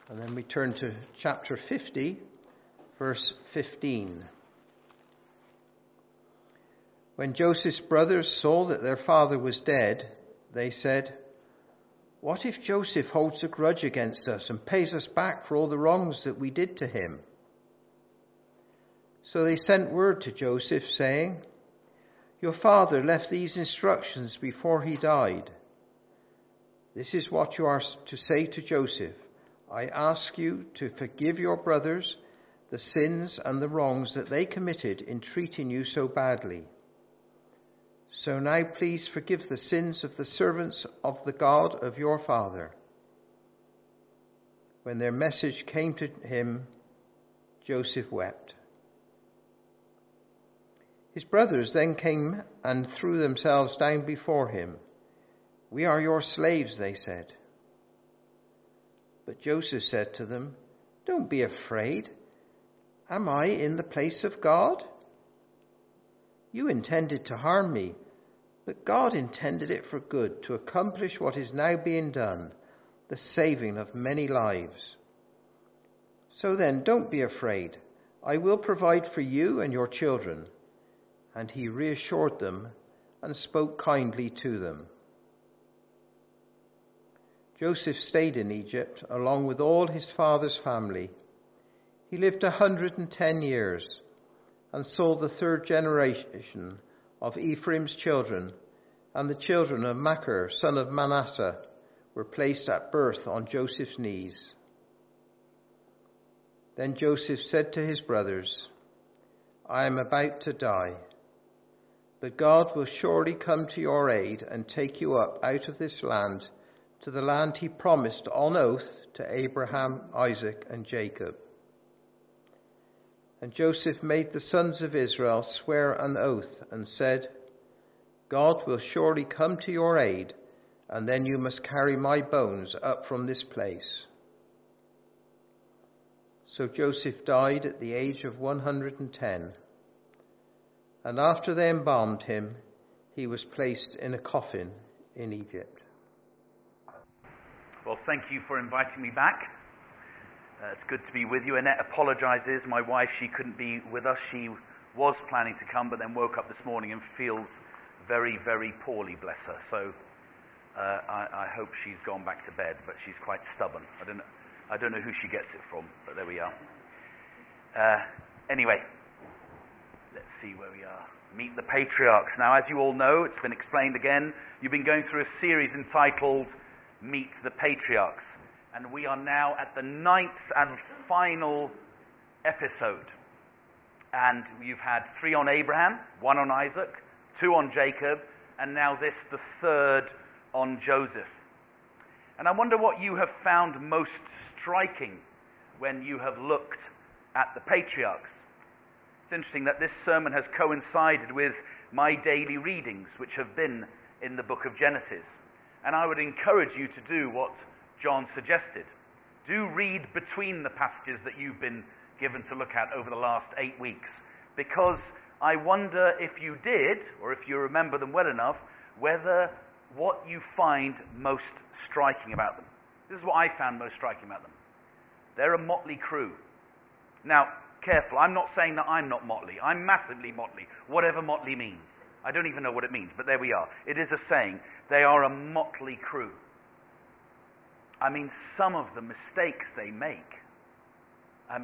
And then we turn to chapter 50, verse 15. When Joseph's brothers saw that their father was dead, they said, "What if Joseph holds a grudge against us and pays us back for all the wrongs that we did to him?" So they sent word to Joseph, saying, "Your father left these instructions before he died. This is what you are to say to Joseph. I ask you to forgive your brothers the sins and the wrongs that they committed in treating you so badly. So now please forgive the sins of the servants of the God of your father." When their message came to him, Joseph wept. His brothers then came and threw themselves down before him. "We are your slaves," they said. But Joseph said to them, "Don't be afraid. Am I in the place of God? You intended to harm me, but God intended it for good, to accomplish what is now being done, the saving of many lives. So then, don't be afraid. I will provide for you and your children." And he reassured them and spoke kindly to them. Joseph stayed in Egypt along with all his father's family. He lived 110 years and saw the third generation of Ephraim's children, and the children of Machir, son of Manasseh, were placed at birth on Joseph's knees. Then Joseph said to his brothers, "I am about to die, but God will surely come to your aid and take you up out of this land to the land he promised on oath to Abraham, Isaac, and Jacob." And Joseph made the sons of Israel swear an oath and said, "God will surely come to your aid, and then you must carry my bones up from this place." So Joseph died at the age of 110. And after they embalmed him, he was placed in a coffin in Egypt. Well, thank you for inviting me back. It's good to be with you. Annette apologizes. My wife, she couldn't be with us. She was planning to come, but then woke up this morning and feels very, very poorly, bless her. So I hope she's gone back to bed, but she's quite stubborn. I don't know who she gets it from, but there we are. Anyway, let's see where we are. Meet the Patriarchs. Now, as you all know, it's been explained again, you've been going through a series entitled Meet the Patriarchs. And we are now at the 9th and final episode. And you've had 3 on Abraham, 1 on Isaac, 2 on Jacob, and now this, the 3rd on Joseph. And I wonder what you have found most striking when you have looked at the patriarchs. It's interesting that this sermon has coincided with my daily readings, which have been in the book of Genesis. And I would encourage you to do what John suggested. Do read between the passages that you've been given to look at over the last 8 weeks, because I wonder if you did, or if you remember them well enough, whether what you find most striking about them. This is what I found most striking about them. They're a motley crew. Now, careful, I'm not saying that I'm not motley. I'm massively motley, whatever motley means. I don't even know what it means, but there we are. It is a saying. They are a motley crew. I mean, some of the mistakes they make. I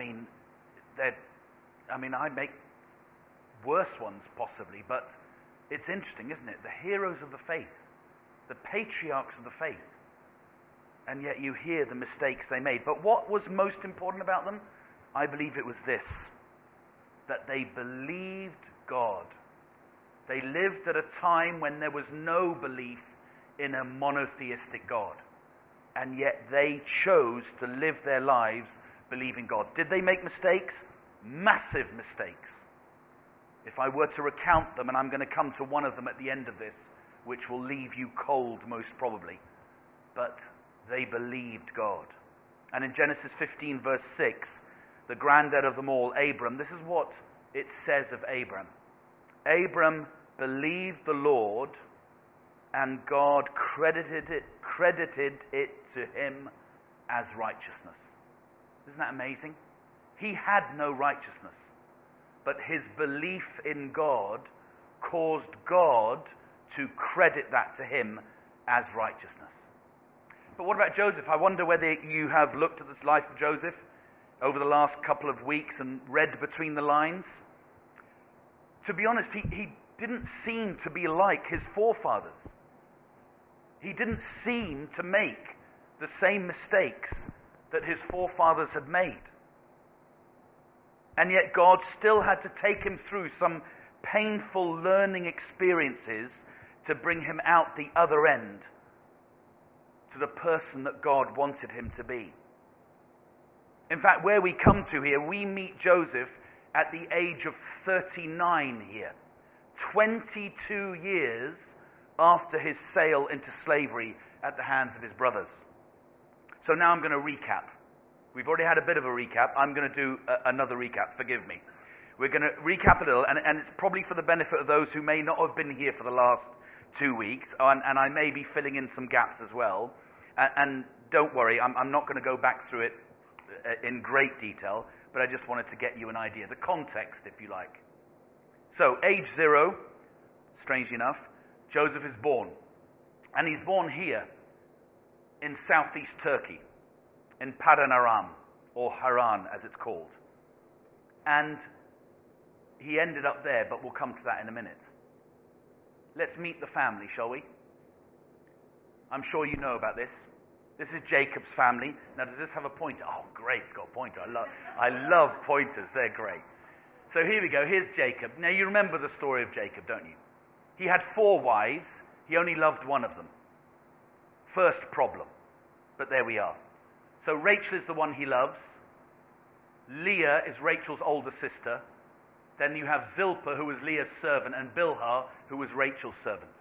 make worse ones possibly, but it's interesting, isn't it? The heroes of the faith, the patriarchs of the faith, and yet you hear the mistakes they made. But what was most important about them? I believe it was this, that they believed God. They lived at a time when there was no belief in a monotheistic God. And yet they chose to live their lives believing God. Did they make mistakes? Massive mistakes. If I were to recount them, and I'm going to come to one of them at the end of this, which will leave you cold most probably. But they believed God. And in Genesis 15 verse 6, the granddad of them all, Abram, this is what it says of Abram. Abram believed the Lord, and God credited it to him as righteousness. Isn't that amazing? He had no righteousness, but his belief in God caused God to credit that to him as righteousness. But what about Joseph? I wonder whether you have looked at the life of Joseph over the last couple of weeks and read between the lines. To be honest, he didn't seem to be like his forefathers. He didn't seem to make the same mistakes that his forefathers had made. And yet God still had to take him through some painful learning experiences to bring him out the other end to the person that God wanted him to be. In fact, where we come to here, we meet Joseph at the age of 39 here, 22 years after his sale into slavery at the hands of his brothers. So now I'm going to recap. We've already had a bit of a recap. I'm going to do another recap. Forgive me. We're going to recap a little, and it's probably for the benefit of those who may not have been here for the last 2 weeks, and I may be filling in some gaps as well. And don't worry, I'm not going to go back through it in great detail, but I just wanted to get you an idea, the context, if you like. So, age 0, strangely enough, Joseph is born. And he's born here in southeast Turkey, in Padan Aram, or Haran as it's called. And he ended up there, but we'll come to that in a minute. Let's meet the family, shall we? I'm sure you know about this. This is Jacob's family. Now, does this have a pointer? Oh, great, it's got a pointer. I love pointers. They're great. So here we go. Here's Jacob. Now, you remember the story of Jacob, don't you? He had 4 wives. He only loved one of them. First problem. But there we are. So Rachel is the one he loves. Leah is Rachel's older sister. Then you have Zilpah, who was Leah's servant, and Bilhah, who was Rachel's servant.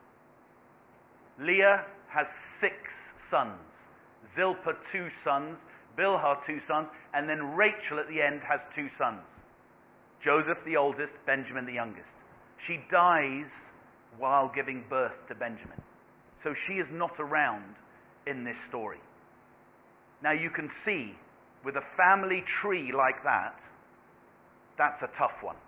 Leah has 6 sons. Zilpah 2 sons. Bilhah 2 sons. And then Rachel at the end has 2 sons. Joseph the oldest, Benjamin the youngest. She dies while giving birth to Benjamin. So she is not around in this story. Now you can see, with a family tree like that, that's a tough one.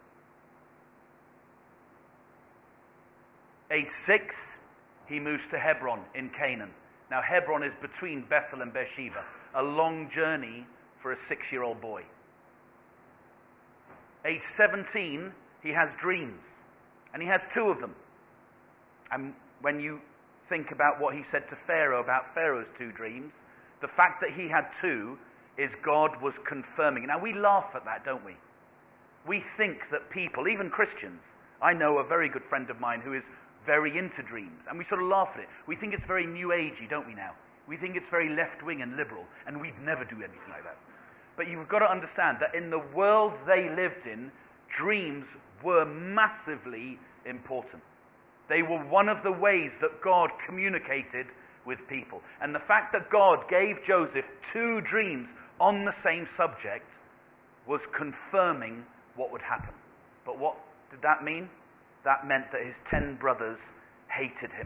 Age 6, he moves to Hebron in Canaan. Now Hebron is between Bethel and Beersheba, a long journey for a 6-year-old boy. Age 17, he has dreams, and he has 2 of them. And when you think about what he said to Pharaoh about Pharaoh's 2 dreams, the fact that he had 2 is God was confirming. Now we laugh at that, don't we? We think that people, even Christians, I know a very good friend of mine who is very into dreams, and we sort of laugh at it. We think it's very new agey, don't we now? We think it's very left-wing and liberal, and we'd never do anything like that. But you've got to understand that in the world they lived in, dreams were massively important. They were one of the ways that God communicated with people. And the fact that God gave Joseph 2 dreams on the same subject was confirming what would happen. But what did that mean? That meant that his 10 brothers hated him.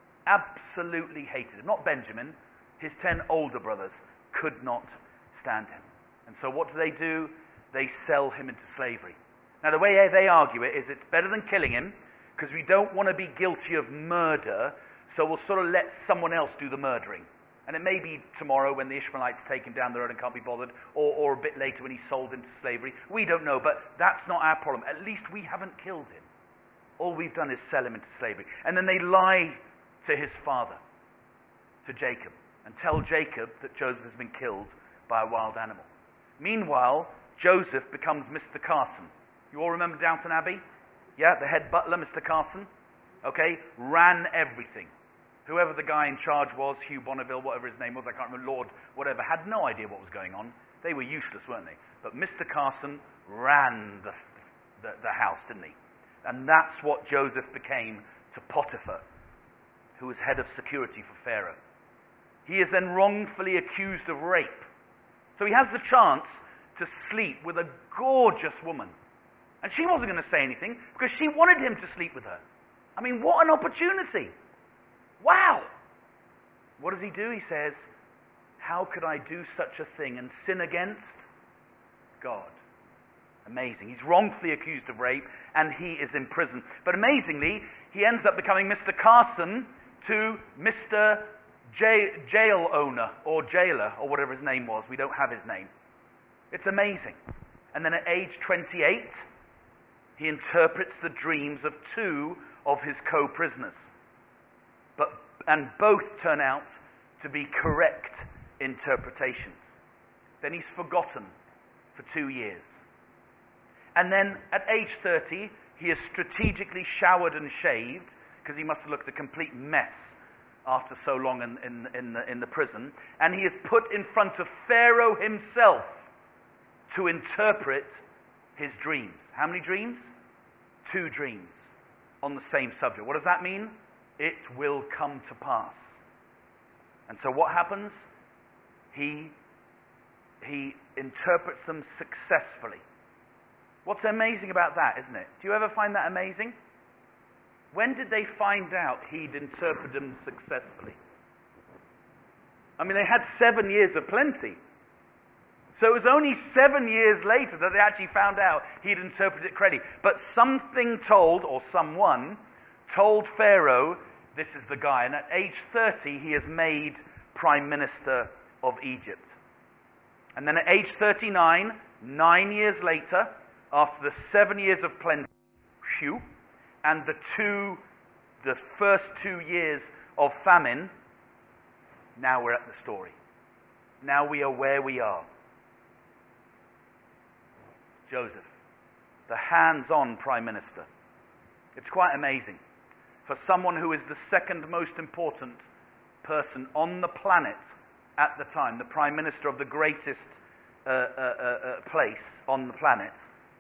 Absolutely hated him. Not Benjamin. His 10 older brothers could not stand him. And so what do? They sell him into slavery. Now the way they argue it is it's better than killing him, because we don't want to be guilty of murder, so we'll sort of let someone else do the murdering. And it may be tomorrow when the Ishmaelites take him down the road and can't be bothered, or a bit later when he's sold into slavery. We don't know, but that's not our problem. At least we haven't killed him. All we've done is sell him into slavery. And then they lie to his father, to Jacob, and tell Jacob that Joseph has been killed by a wild animal. Meanwhile, Joseph becomes Mr. Carson. You all remember Downton Abbey? Yeah, the head butler, Mr. Carson, okay, ran everything. Whoever the guy in charge was, Hugh Bonneville, whatever his name was, I can't remember, Lord, whatever, had no idea what was going on. They were useless, weren't they? But Mr. Carson ran the house, didn't he? And that's what Joseph became to Potiphar, who was head of security for Pharaoh. He is then wrongfully accused of rape. So he has the chance to sleep with a gorgeous woman. And she wasn't going to say anything because she wanted him to sleep with her. I mean, what an opportunity. Wow. What does he do? He says, how could I do such a thing and sin against God. Amazing. He's wrongfully accused of rape, and he is in prison. But amazingly, he ends up becoming Mr. Carson to Mr. Jail owner, or jailer, or whatever his name was. We don't have his name. It's amazing. And then at age 28, he interprets the dreams of two of his co-prisoners. And both turn out to be correct interpretations. Then he's forgotten for 2 years. And then at age 30, he is strategically showered and shaved, because he must have looked a complete mess after so long in the prison. And he is put in front of Pharaoh himself to interpret his dreams. How many dreams? 2 dreams on the same subject. What does that mean? It will come to pass. And so what happens? He interprets them successfully. What's amazing about that, isn't it? Do you ever find that amazing? When did they find out he'd interpreted them successfully? I mean, they had 7 years of plenty. So it was only 7 years later that they actually found out he'd interpreted it correctly. But something told, or someone told Pharaoh, this is the guy. And at age 30, he is made Prime Minister of Egypt. And then at age 39, 9 years later, after the 7 years of plenty, and the first 2 years of famine, now we're at the story. Now we are where we are. Joseph, the hands-on Prime Minister. It's quite amazing. For someone who is the second most important person on the planet at the time, the Prime Minister of the greatest place on the planet,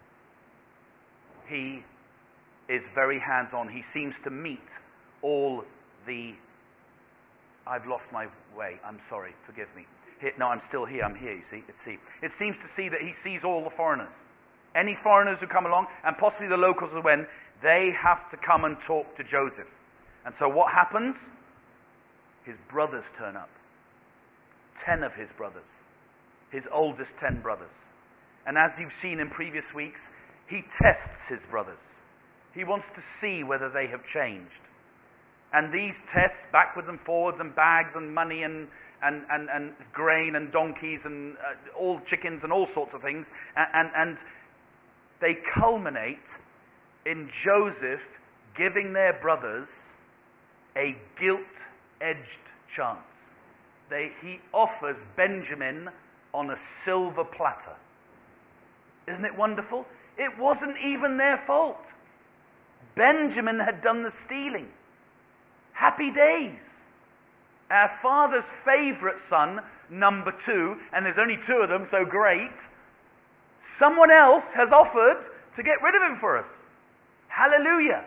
he is very hands-on. He seems to meet all the... I've lost my way. I'm sorry. Forgive me. No, I'm still here. I'm here, you see. It seems to see that he sees all the foreigners. Any foreigners who come along, and possibly the locals as well, they have to come and talk to Joseph. And so what happens? His brothers turn up. 10 of his brothers. His oldest 10 brothers. And as you've seen in previous weeks, he tests his brothers. He wants to see whether they have changed. And these tests, backwards and forwards, and bags and money and grain and donkeys and all chickens and all sorts of things, and they culminate in Joseph giving their brothers a gilt-edged chance. He offers Benjamin on a silver platter. Isn't it wonderful? It wasn't even their fault. Benjamin had done the stealing. Happy days. Our father's favourite son, number 2, and there's only 2 of them, so great. Someone else has offered to get rid of him for us. Hallelujah.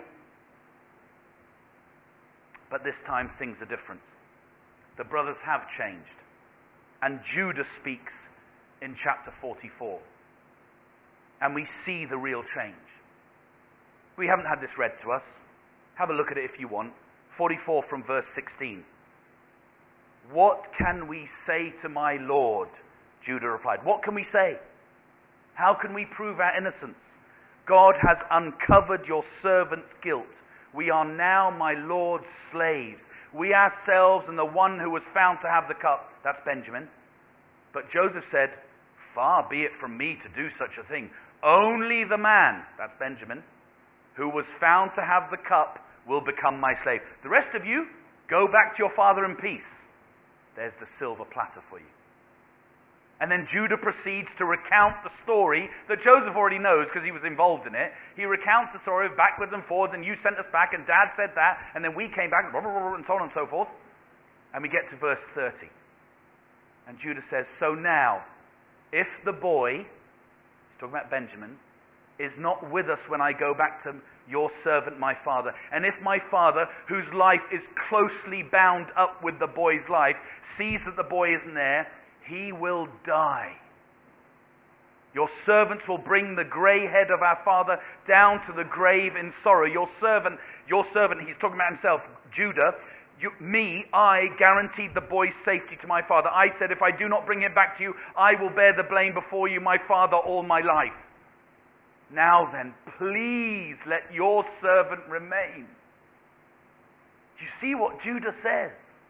But this time things are different. The brothers have changed. And Judah speaks in chapter 44. And we see the real change. We haven't had this read to us. Have a look at it if you want. 44 from verse 16. What can we say to my Lord? Judah replied. What can we say? How can we prove our innocence? God has uncovered your servant's guilt. We are now my Lord's slaves. We ourselves and the one who was found to have the cup. That's Benjamin. But Joseph said, far be it from me to do such a thing. Only the man, that's Benjamin, who was found to have the cup will become my slave. The rest of you, go back to your father in peace. There's the silver platter for you. And then Judah proceeds to recount the story that Joseph already knows because he was involved in it. He recounts the story of backwards and forwards, and you sent us back, and Dad said that, and then we came back, and so on and so forth. And we get to verse 30. And Judah says, so now, if the boy, he's talking about Benjamin, is not with us when I go back to your servant my father, and if my father, whose life is closely bound up with the boy's life, sees that the boy isn't there, he will die. Your servants will bring the grey head of our father down to the grave in sorrow. Your servant, he's talking about himself, Judah, I guaranteed the boy's safety to my father. I said, if I do not bring him back to you, I will bear the blame before you, my father, all my life. Now then, please let your servant remain. Do you see what Judah says?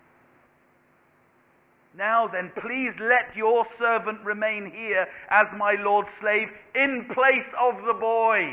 Now then, please let your servant remain here as my Lord's slave in place of the boy.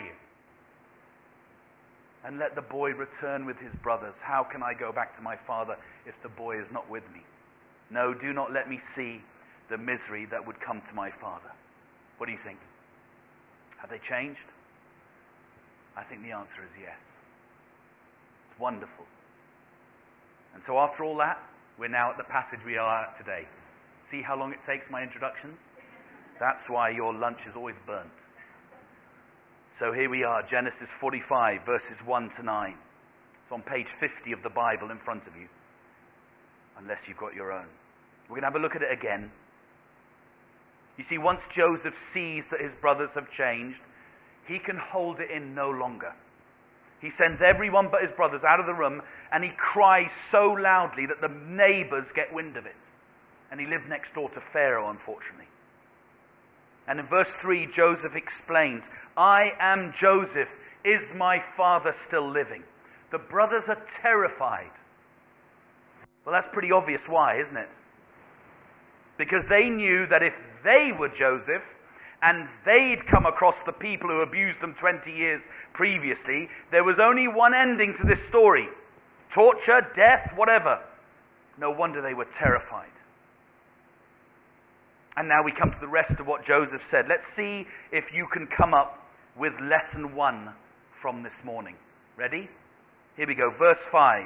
And let the boy return with his brothers. How can I go back to my father if the boy is not with me? No, do not let me see the misery that would come to my father. What do you think? Have they changed? I think the answer is yes. It's wonderful. And so after all that, we're now at the passage we are at today. See how long it takes my introductions? That's why your lunch is always burnt. So here we are, Genesis 45, verses 1 to 9. It's on page 50 of the Bible in front of you, unless you've got your own. We're going to have a look at it again. You see, once Joseph sees that his brothers have changed, he can hold it in no longer. He sends everyone but his brothers out of the room, and he cries so loudly that the neighbors get wind of it. And he lived next door to Pharaoh, unfortunately. And in verse 3, Joseph explains, I am Joseph. Is my father still living? The brothers are terrified. Well, that's pretty obvious why, isn't it? Because they knew that if they were Joseph, and they'd come across the people who abused them 20 years previously, there was only one ending to this story. Torture, death, whatever. No wonder they were terrified. And now we come to the rest of what Joseph said. Let's see if you can come up with lesson 1 from this morning. Ready? Here we go. Verse 5.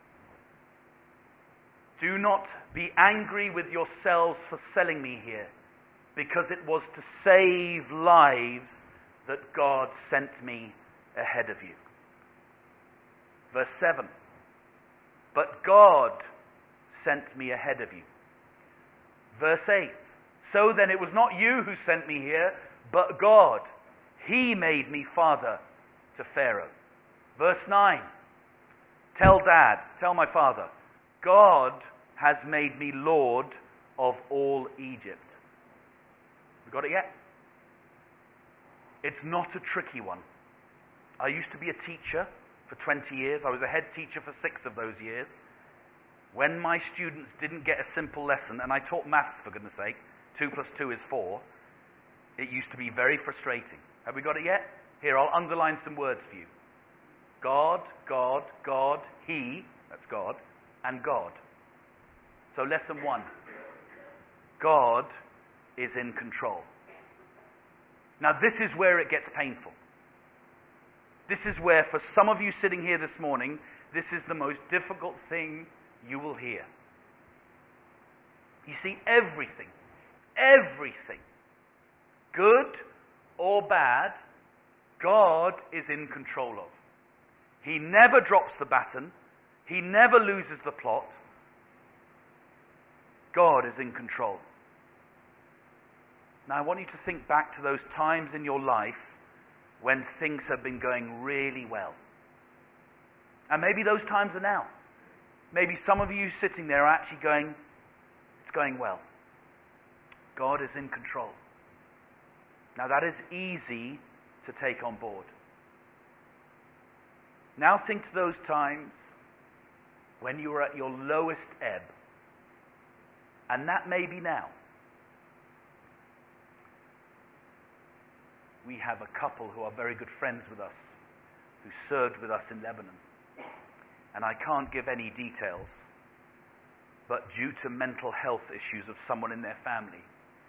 Do not be angry with yourselves for selling me here, because it was to save lives that God sent me ahead of you. Verse 7. But God sent me ahead of you. Verse 8. So then it was not you who sent me here, but God. He made me father to Pharaoh. Verse 9. Tell Dad, tell my father, God has made me Lord of all Egypt. You got it yet? It's not a tricky one. I used to be a teacher for 20 years. I was a head teacher for 6 of those years. When my students didn't get a simple lesson, and I taught maths for goodness sake, 2 plus 2 is 4, it used to be very frustrating. Have we got it yet? Here, I'll underline some words for you. God, God, God, He, that's God, and God. So lesson 1. God is in control. Now this is where it gets painful. This is where, for some of you sitting here this morning, this is the most difficult thing you will hear. You see, everything, good or bad, God is in control of. He never drops the baton. He never loses the plot. God is in control. Now I want you to think back to those times in your life when things have been going really well. And maybe those times are now. Maybe some of you sitting there are actually going, it's going well. God is in control. Now that is easy to take on board. Now think to those times when you were at your lowest ebb. And that may be now. We have a couple who are very good friends with us, who served with us in Lebanon. And I can't give any details, but due to mental health issues of someone in their family,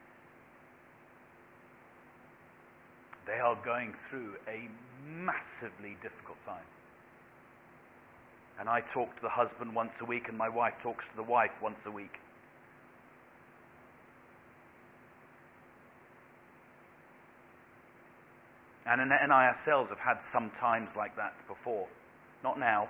they are going through a massively difficult time. And I talk to the husband once a week, and my wife talks to the wife once a week. And Annette and I ourselves have had some times like that before. Not now.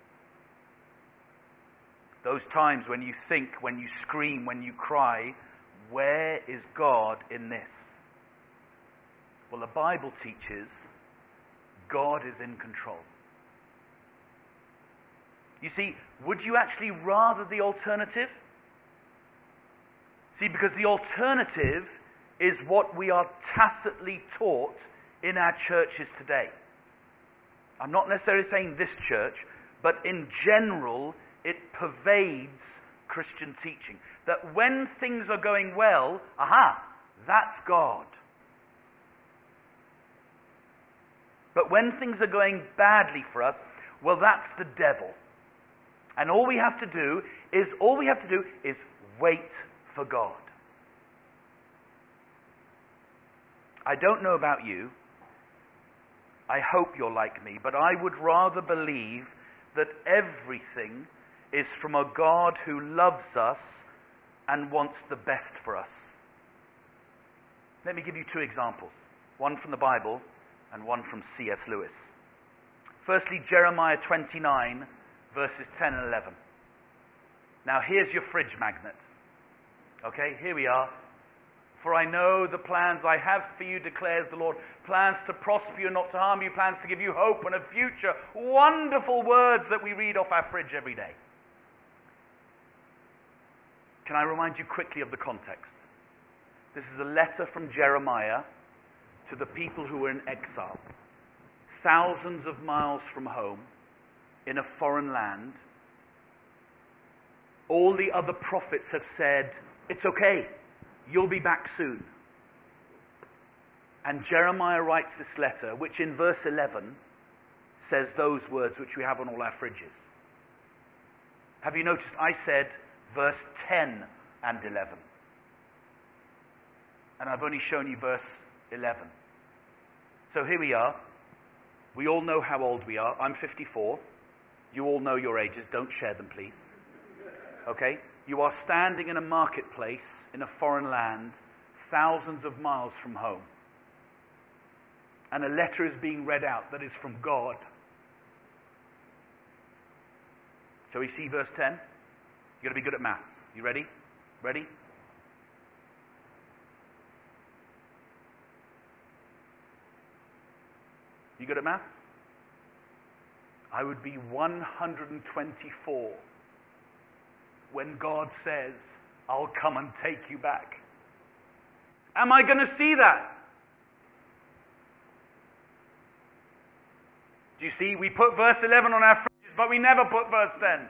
Those times when you think, when you scream, when you cry, where is God in this? Well, the Bible teaches God is in control. You see, would you actually rather the alternative? See, because the alternative is what we are tacitly taught in our churches today. I'm not necessarily saying this church, but in general, it pervades Christian teaching. That when things are going well, that's God. But when things are going badly for us, well, that's the devil. And all we have to do is wait for God. I don't know about you. I hope you're like me, but I would rather believe that everything is from a God who loves us and wants the best for us. Let me give you two examples. One from the Bible and one from C.S. Lewis. Firstly, Jeremiah 29, verses 10 and 11. Now here's your fridge magnet. Okay, here we are. For I know the plans I have for you, declares the Lord. Plans to prosper you, not to harm you. Plans to give you hope and a future. Wonderful words that we read off our fridge every day. Can I remind you quickly of the context? This is a letter from Jeremiah to the people who were in exile. Thousands of miles from home, in a foreign land. All the other prophets have said, it's okay. You'll be back soon. And Jeremiah writes this letter, which in verse 11 says those words which we have on all our fridges. Have you noticed I said verse 10 and 11? And I've only shown you verse 11. So here we are. We all know how old we are. I'm 54. You all know your ages. Don't share them, please. Okay? You are standing in a marketplace in a foreign land, thousands of miles from home. And a letter is being read out that is from God. So we see verse 10. You've got to be good at math. You ready? Ready? You good at math? I would be 124 when God says, I'll come and take you back. Am I going to see that? Do you see? We put verse 11 on our fridges, but we never put verse 10.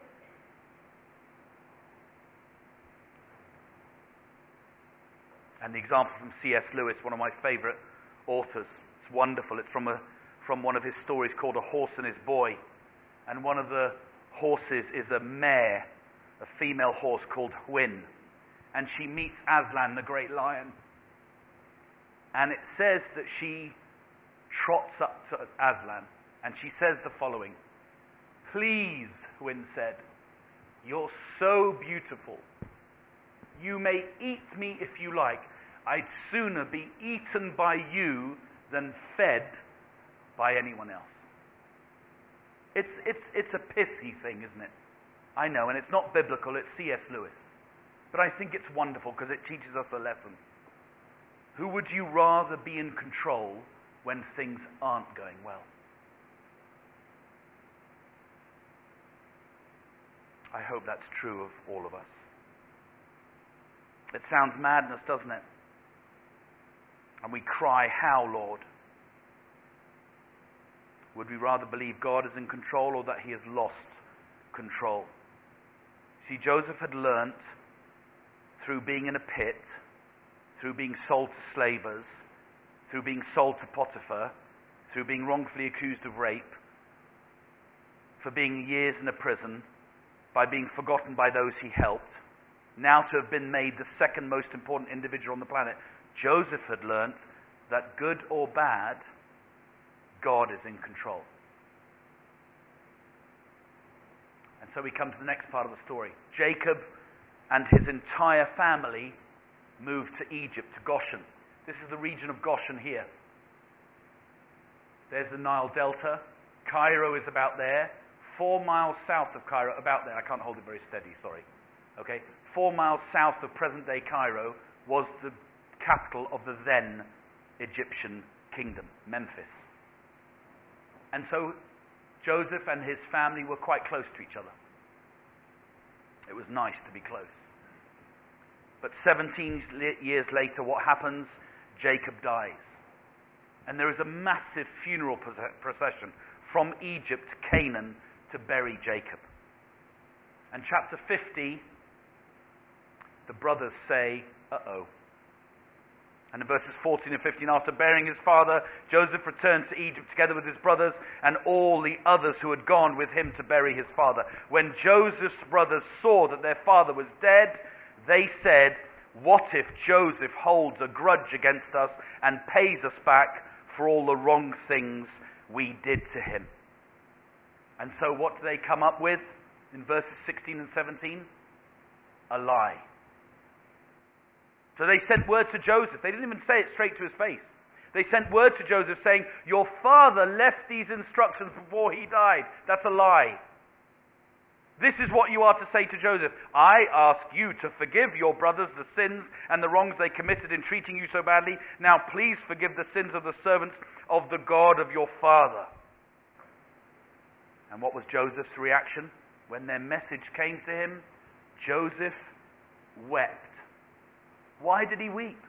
And the example from C.S. Lewis, one of my favorite authors. It's wonderful. It's from one of his stories called A Horse and His Boy. And one of the horses is a mare, a female horse called Hwin. And she meets Aslan, the great lion. And it says that she trots up to Aslan and she says the following. Please, Hwin said, you're so beautiful. You may eat me if you like. I'd sooner be eaten by you than fed by anyone else. It's a pissy thing, isn't it? I know, and it's not biblical, it's C.S. Lewis. But I think it's wonderful because it teaches us a lesson. Who would you rather be in control when things aren't going well? I hope that's true of all of us. It sounds madness, doesn't it? And we cry, how, Lord? Would we rather believe God is in control or that he has lost control? See, Joseph had learnt through being in a pit, through being sold to slavers, through being sold to Potiphar, through being wrongfully accused of rape, for being years in a prison, by being forgotten by those he helped, now to have been made the second most important individual on the planet. Joseph had learnt that good or bad, God is in control. And so we come to the next part of the story. Jacob and his entire family moved to Egypt, to Goshen. This is the region of Goshen here. There's the Nile Delta. Cairo is about there. 4 miles south of Cairo, about there. I can't hold it very steady, sorry. Okay? 4 miles south of present-day Cairo was the capital of the then Egyptian kingdom, Memphis. And so Joseph and his family were quite close to each other. It was nice to be close. But 17 years later, what happens? Jacob dies. And there is a massive funeral procession from Egypt to Canaan to bury Jacob. And chapter 50, the brothers say, uh-oh. And in verses 14 and 15, after burying his father, Joseph returned to Egypt together with his brothers and all the others who had gone with him to bury his father. When Joseph's brothers saw that their father was dead, they said, "What if Joseph holds a grudge against us and pays us back for all the wrong things we did to him?" And so what do they come up with in verses 16 and 17? A lie. So they sent word to Joseph. They didn't even say it straight to his face. They sent word to Joseph saying, "Your father left these instructions before he died." That's a lie. This is what you are to say to Joseph. "I ask you to forgive your brothers the sins and the wrongs they committed in treating you so badly. Now please forgive the sins of the servants of the God of your father." And what was Joseph's reaction? When their message came to him, Joseph wept. Why did he weep?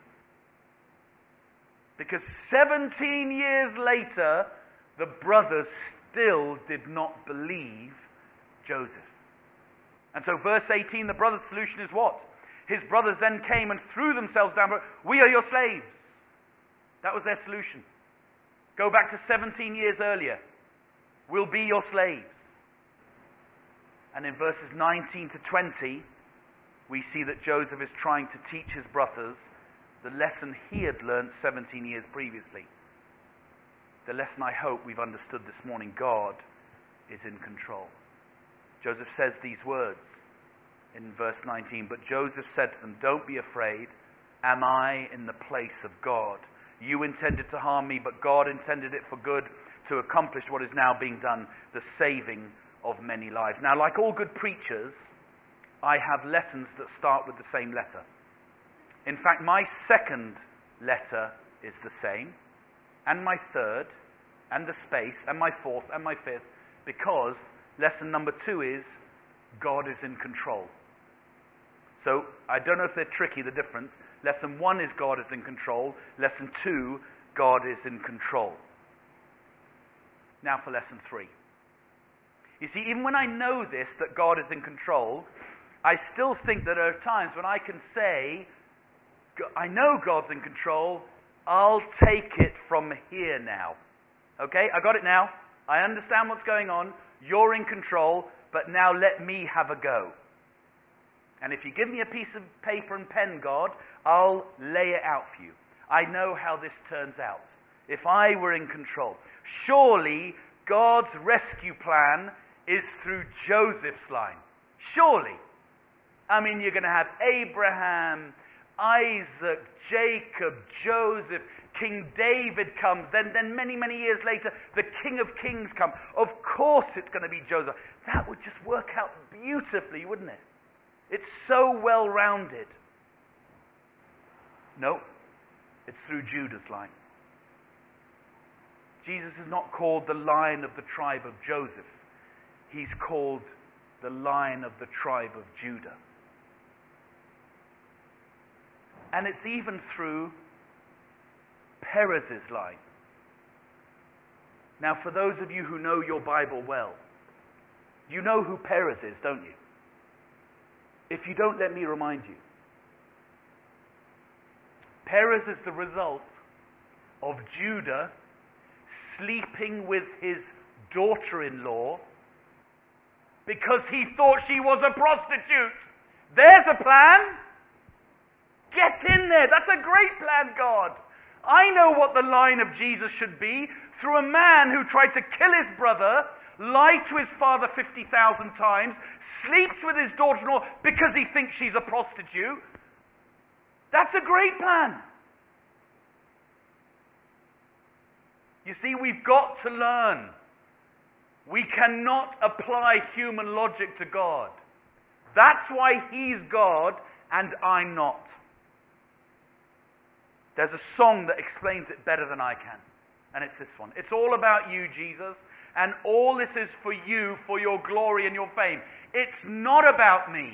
Because 17 years later, the brothers still did not believe Joseph. And so verse 18, the brother's solution is what? His brothers then came and threw themselves down. "We are your slaves." That was their solution. Go back to 17 years earlier. "We'll be your slaves." And in verses 19 to 20, we see that Joseph is trying to teach his brothers the lesson he had learned 17 years previously. The lesson I hope we've understood this morning: God is in control. Joseph says these words in verse 19, "But Joseph said to them, 'Don't be afraid. Am I in the place of God? You intended to harm me, but God intended it for good to accomplish what is now being done, the saving of many lives.'" Now, like all good preachers, I have lessons that start with the same letter. In fact, my second letter is the same, and my third, and the space, and my fourth, and my fifth, because lesson number 2 is God is in control. So, I don't know if they're tricky, the difference. Lesson 1 is God is in control. Lesson 2, God is in control. Now for lesson 3. You see, even when I know this, that God is in control, I still think that there are times when I can say, "I know God's in control, I'll take it from here now." Okay, I got it now. I understand what's going on. You're in control, but now let me have a go. And if you give me a piece of paper and pen, God, I'll lay it out for you. I know how this turns out. If I were in control. Surely God's rescue plan is through Joseph's line. Surely. I mean, you're going to have Abraham, Isaac, Jacob, Joseph, King David comes, then many, many years later, the King of Kings comes. Of course it's going to be Joseph. That would just work out beautifully, wouldn't it? It's so well-rounded. No, it's through Judah's line. Jesus is not called the Lion of the tribe of Joseph. He's called the Lion of the tribe of Judah. And it's even through Perez's line. Now, for those of you who know your Bible well, you know who Perez is, don't you? If you don't, let me remind you. Perez is the result of Judah sleeping with his daughter-in-law because he thought she was a prostitute. There's a plan. Get in there. That's a great plan, God. I know what the line of Jesus should be. Through a man who tried to kill his brother, lied to his father 50,000 times, sleeps with his daughter-in-law because he thinks she's a prostitute. That's a great plan. You see, we've got to learn. We cannot apply human logic to God. That's why He's God and I'm not. There's a song that explains it better than I can. And it's this one. It's all about you, Jesus. And all this is for you, for your glory and your fame. It's not about me.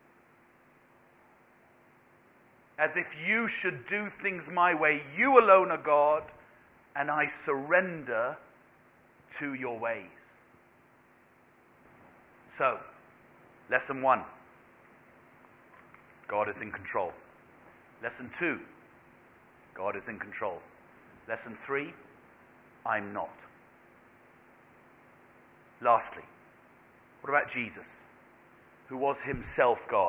As if you should do things my way. You alone are God, and I surrender to your ways. So, lesson 1. God is in control. Lesson 2. God is in control. Lesson 3. I'm not. Lastly, what about Jesus, who was himself God?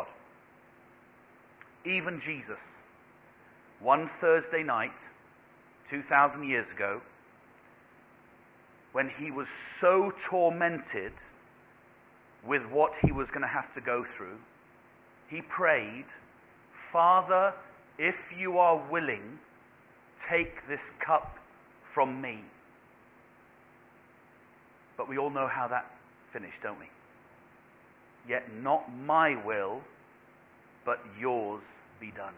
Even Jesus, one Thursday night, 2,000 years ago, when he was so tormented with what he was going to have to go through, he prayed, Father, if you are willing, take this cup from me. But we all know how that finished, don't we? Yet not my will, but yours be done.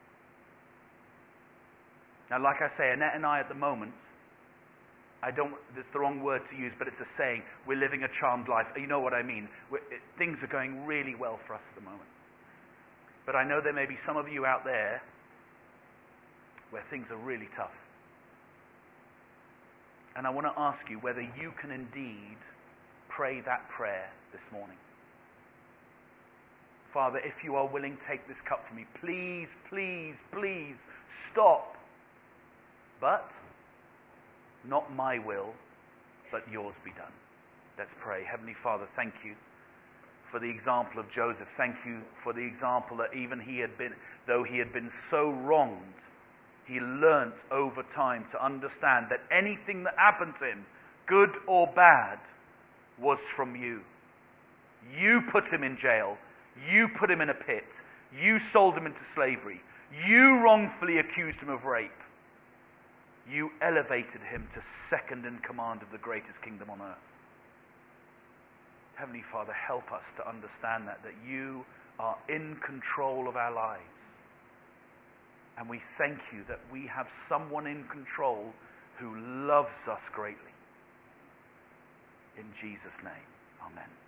Now, like I say, Annette and I at the moment, it's the wrong word to use, but it's a saying, we're living a charmed life. You know what I mean. Things are going really well for us at the moment. But I know there may be some of you out there where things are really tough. And I want to ask you whether you can indeed pray that prayer this morning. Father, if you are willing, take this cup from me. Please, please, please, stop. But not my will, but yours be done. Let's pray. Heavenly Father, thank you for the example of Joseph. Thank you for the example that even though he had been so wronged, he learnt over time to understand that anything that happened to him, good or bad, was from you. You put him in jail. You put him in a pit. You sold him into slavery. You wrongfully accused him of rape. You elevated him to second in command of the greatest kingdom on earth. Heavenly Father, help us to understand that you are in control of our lives. And we thank you that we have someone in control who loves us greatly. In Jesus' name, amen.